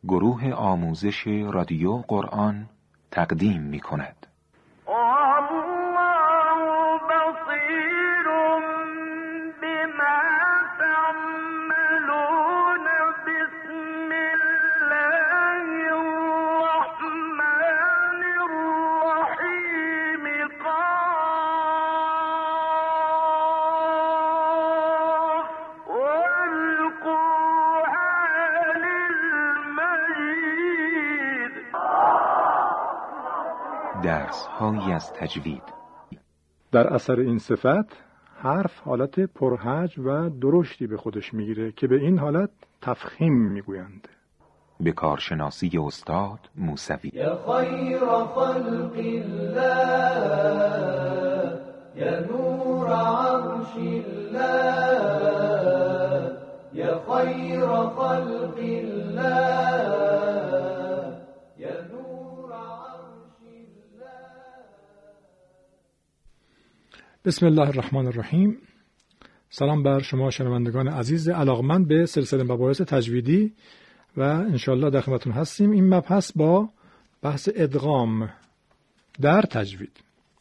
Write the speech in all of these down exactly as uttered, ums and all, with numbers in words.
گروه آموزش رادیو قرآن تقدیم می کند. درس هایی از تجوید. در اثر این صفت حرف حالت پرهج و درشتی به خودش میگیره که به این حالت تفخیم میگویند. به کارشناسی استاد موسوی. یا خیر خلق الله، یا نور عرش الله، یا خیر خلق الله. بسم الله الرحمن الرحیم. سلام بر شما شنوندگان عزیز علاقمند به سلسله مباحث تجویدی و انشالله در خدمتتون هستیم. این مبحث با بحث ادغام در تجوید.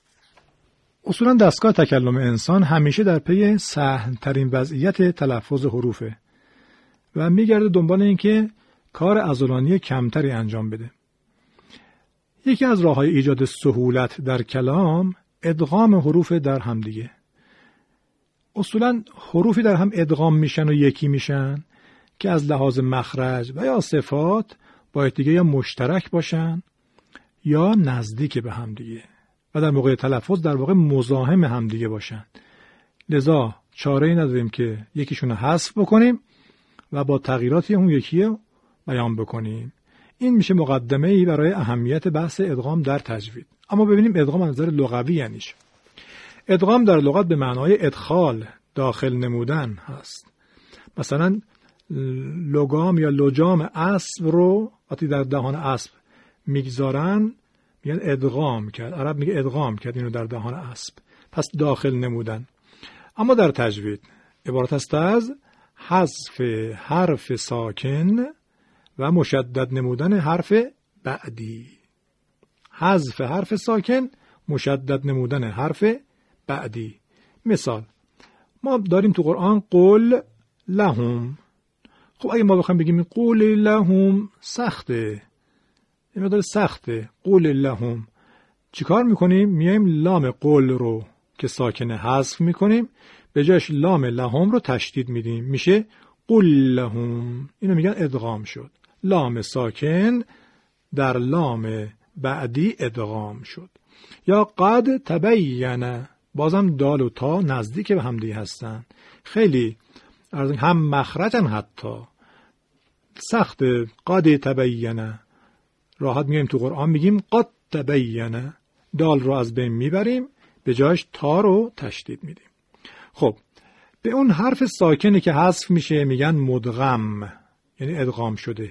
اصولا دستگاه تکلم انسان همیشه در پی سهل ترین وضعیت تلفظ حروفه و میگرده دنبال این که کار عضلانی کمتری انجام بده. یکی از راه‌های ایجاد سهولت در کلام ادغام حروف در هم دیگه. اصولاً حروفی در هم ادغام میشن و یکی میشن که از لحاظ مخرج و یا صفات با دیگه یا مشترک باشن یا نزدیک به هم دیگه و در موقع تلفظ در واقع مزاحم هم دیگه باشن. لذا چاره‌ای نداریم که یکیشون رو حذف بکنیم و با تغییراتی اون یکی رو بیان بکنیم. این میشه مقدمه‌ای برای اهمیت بحث ادغام در تجوید. اما ببینیم ادغام از نظر لغوی یعنی چه. ادغام در لغت به معنای ادخال، داخل نمودن هست. مثلا لگام یا لجام اسب رو وقتی در دهان اسب میگذارن میگن ادغام کرد. عرب میگه ادغام کرد اینو در دهان اسب. پس داخل نمودن. اما در تجوید عبارت است از حذف حرف ساکن و مشدد نمودن حرف بعدی. حذف حرف ساکن، مشدد نمودن حرف بعدی. مثال ما داریم تو قرآن قول لهم. خب اگه ما بخوایم بگیم قول لهم سخته، این مقدار سخته. قول لهم چیکار میکنیم؟ میایم لام قول رو که ساکنه حذف میکنیم، به جاش لام لهم رو تشدید میدیم، میشه قول لهم. اینو میگن ادغام شد. لام ساکن در لام بعدی ادغام شد. یا قد تبین، بازم دال و تا نزدیک به هم دیگه هستن، خیلی هم مخرجن، حتی سخت. قد تبین راحت میگیم تو قرآن میگیم قد تبین، دال رو از بین میبریم، به جایش تا رو تشدید میدیم. خب به اون حرف ساکنی که حذف میشه میگن مدغم، یعنی ادغام شده.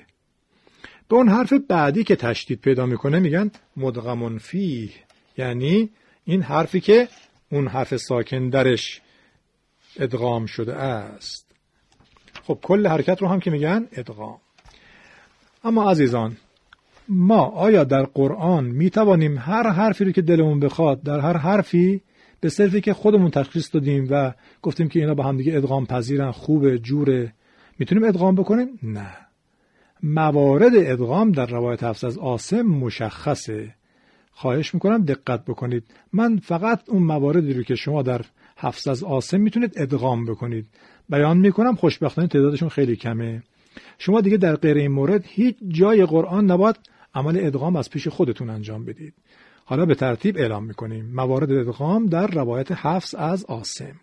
به اون حرف بعدی که تشدید پیدا میکنه میگن مدغمون فیه، یعنی این حرفی که اون حرف ساکن درش ادغام شده است. خب کل حرکت رو هم که میگن ادغام. اما عزیزان، ما آیا در قرآن میتوانیم هر حرفی رو که دلمون بخواد در هر حرفی به صرفی که خودمون تشخیص دادیم و گفتیم که اینا با هم دیگه ادغام پذیرن، خوبه، جوره، میتونیم ادغام بکنیم؟ نه. موارد ادغام در روایت حفص از عاصم مشخصه. خواهش میکنم دقت بکنید. من فقط اون مواردی رو که شما در حفص از عاصم میتونید ادغام بکنید بیان میکنم. خوشبختانه تعدادشون خیلی کمه. شما دیگه در غیر این مورد هیچ جای قرآن نباید عمل ادغام از پیش خودتون انجام بدید. حالا به ترتیب اعلام میکنیم موارد ادغام در روایت حفص از عاصم.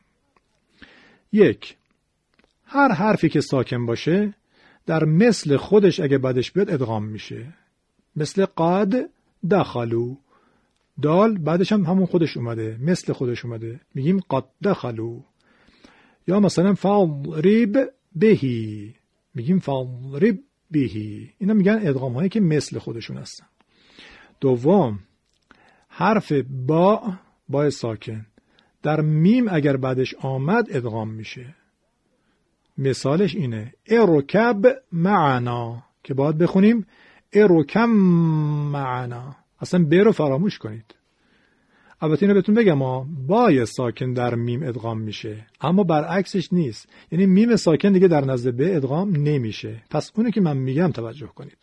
یک، هر حرفی که ساکن باشه در مثل خودش اگه بعدش بیاد ادغام میشه. مثل قد دخلو، دال بعدش هم همون خودش اومده، مثل خودش اومده، میگیم قد دخلو. یا مثلا فاضرب بهی، میگیم فاضرب بهی. اینا میگن ادغام هایی که مثل خودشون هستن. دوم، حرف با، با ساکن در میم اگر بعدش آمد ادغام میشه. مثالش اینه ارکب معنا، که باید بخونیم ارکم معنا. اصلا ب رو فراموش کنید. البته اینو بهتون بگم ها، بای ساکن در میم ادغام میشه، اما برعکسش نیست. یعنی میم ساکن دیگه در نزد ب ادغام نمیشه. پس اونو که من میگم توجه کنید.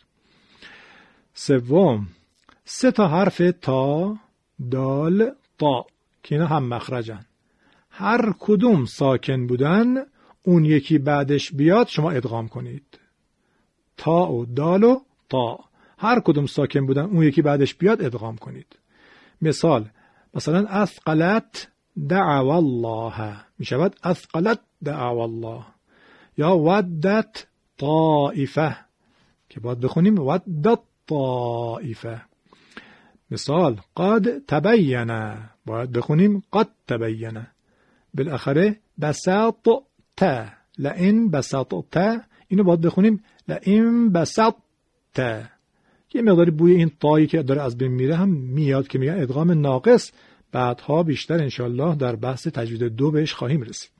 سوم، سه تا حرف تا، دال، تا که اینا هم مخرجن. هر کدوم ساکن بودن اون یکی بعدش بیاد شما ادغام کنید. تا و دال و تا هر کدوم ساکن بودن اون یکی بعدش بیاد ادغام کنید. مثال مثلا اثقلت دعوا الله می شود اثقلت دعوا الله، یا ودت طائفه که باید بخونیم ودت طائفه. مثال قد تبین باید بخونیم قد تبین. بالاخره بساط تا لئن بساط تا اینو باید بخونیم لئن بساط تا. یه مقداری بوی این طایی که داره از بین میره هم میاد که میگن ادغام ناقص. بعدها بیشتر انشالله در بحث تجوید دو بهش خواهیم رسید.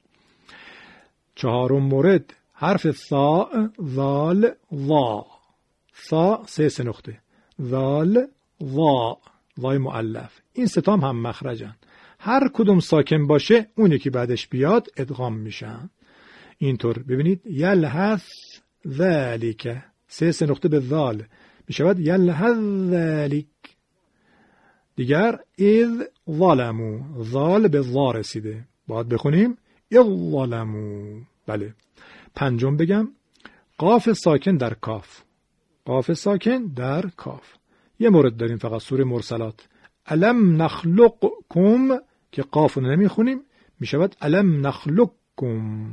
چهارم مورد حرف ثا، ذال، ضا. ثا سه سه نقطه، ذال، ضا، ضای مؤلف. این ستام هم مخرجن. هر کدوم ساکن باشه اون یکی بعدش بیاد ادغام میشن. اینطور ببینید یلحث ذالک، سه سه نقطه به ذال می شود یلحظ ذالک. دیگر اذ ظلمو، ظال به ظا رسیده باید بخونیم اذ ظلمو. بله. پنجم بگم قاف ساکن در کاف، قاف ساکن در کاف. یه مورد داریم فقط سوره مرسلات، الم نخلقکم که قاف رو نمی خونیم می شود الم نخلقکم.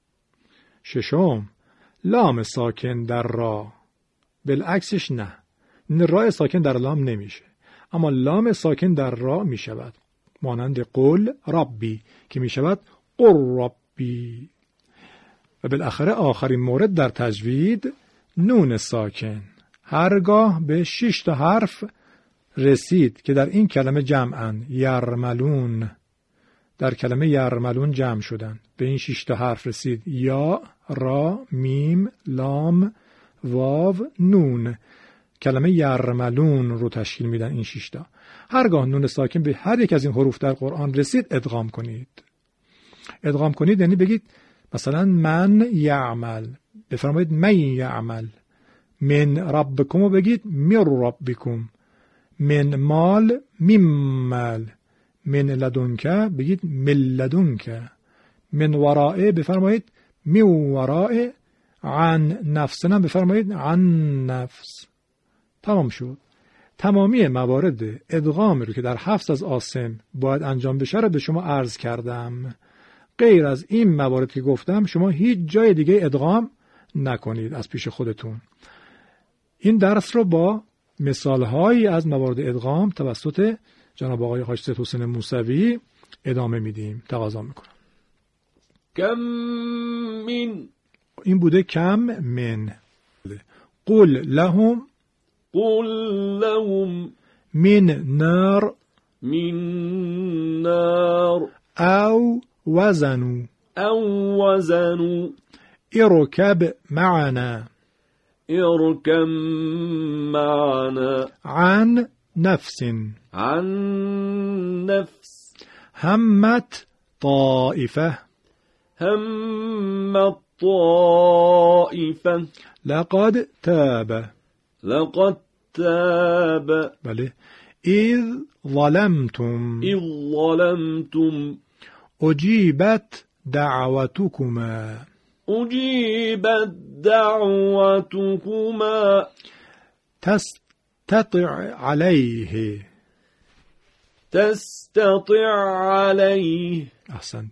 ششم لام ساکن در را، بالعکسش نه، را ساکن در لام نمیشه، اما لام ساکن در را می شود، مانند قول ربی که می شود قل ربی. و بالاخره آخرین مورد در تجوید نون ساکن. هرگاه به شش تا حرف رسید که در این کلمه جمعن، یرملون، در کلمه یرملون جمع شدن، به این شش تا حرف رسید، یا، را، میم، لام، واو، نون، کلمه یرملون رو تشکیل میدن این شش تا. هرگاه نون ساکن به هر یک از این حروف در قرآن رسید ادغام کنید. ادغام کنید یعنی بگید مثلا من یعمل، بفرمایید من یعمل. من ربکم رو بگید من ربکم. من مال ممال. من لدنک بگید من لدنک. من ورائه بفرمایید من ورائه. عن نفسنا بفرمایید عن نفس. تمام شد. تمامی موارد ادغام رو که در حفظ از عاصم باید انجام بشه رو به شما عرض کردم. غیر از این موارد که گفتم شما هیچ جای دیگه ادغام نکنید از پیش خودتون. این درس رو با مثالهایی از موارد ادغام توسط جناب آقای حاج سید حسین موسوی ادامه میدیم. تقاضا میکنم. کم من، این بوده کم من. قل لهم، قل لهم من نار، من نار، او وزنوا، او وزنوا، اركب معنا، اركب معنا، عن نفس، عن نفس، همت طائفة، هم الطائفة، لقد تاب، لقد تاب، بله، إذ ظلمتم، إذ ظلمتم، أجيبت دعوتكما، أجيبت دعوتكما، تستطع عليه، تستطع عليه، أحسنت،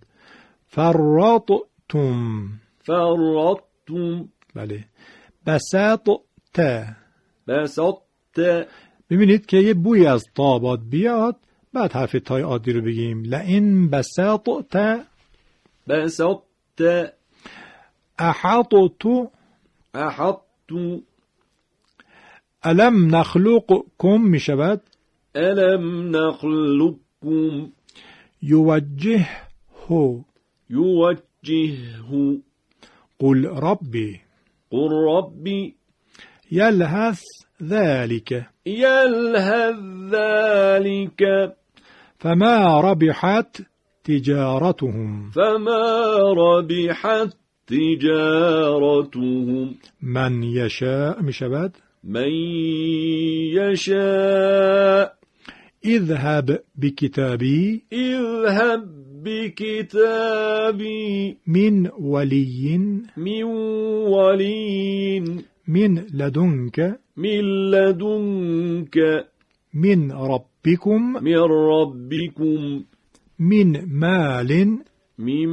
فرطتم، فرطتم، بله، بسطت، بسطت. ببینید که یه بوی از تا باد بیاد، بعد حرف تای عادی رو بگیم. لئن بسطت، بسطت، احطت، احطت، الم نخلقكم می شود الم نخلقكم، یوجهه، یوجهه، قل ربی، قل ربي، یلهث ذلك يلهث ذلك فما ربحت تجارتهم فما ربحت تجارتهم من یشاء می شود من يشاء اذهب بکتابی اذهب بكتابي من ولی من ولي من لدنك من لدنك من ربكم من ربكم من مال من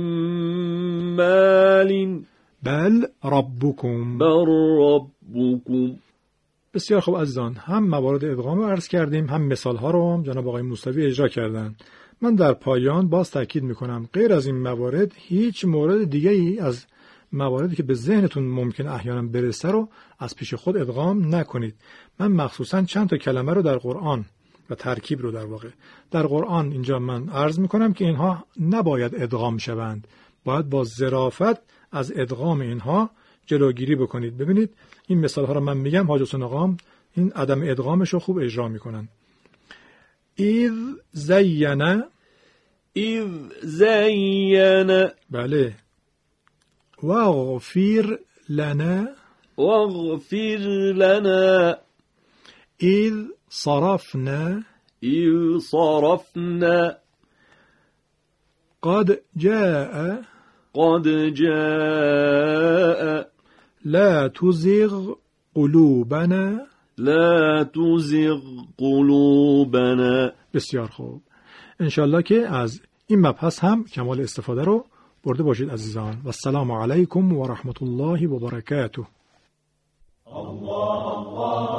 مال بل ربكم. بل ربكم. بسیار خوب عزیزان، هم موارد ادغام رو عرض کردیم، هم مثال ها رو هم جناب آقای موسوی اجرا کردن. من در پایان باز تاکید میکنم غیر از این موارد هیچ مورد دیگه ای از مواردی که به ذهنتون ممکن احیانا برسه رو از پیش خود ادغام نکنید. من مخصوصا چند تا کلمه رو در قرآن و ترکیب رو در واقع در قرآن اینجا من عرض میکنم که اینها نباید ادغام شوند، باید با ظرافت از ادغام اینها جلوگیری بکنید. ببینید این مثال ها رو من میگم، حاج حسین آقام این عدم ادغامش رو خوب اجرا میکنن. اذ زین اذ زین بله واغفر لنا واغفر لنا اذ صرفنا اذ صرفنا قد جاء قد جاء لا تزغ قلوبنا لا تزغ قلوبنا. بسیار خوب، انشالله که از این مبحث هم کمال استفاده رو برده باشید عزیزان. و السلام علیکم و رحمت الله و برکاته. الله الله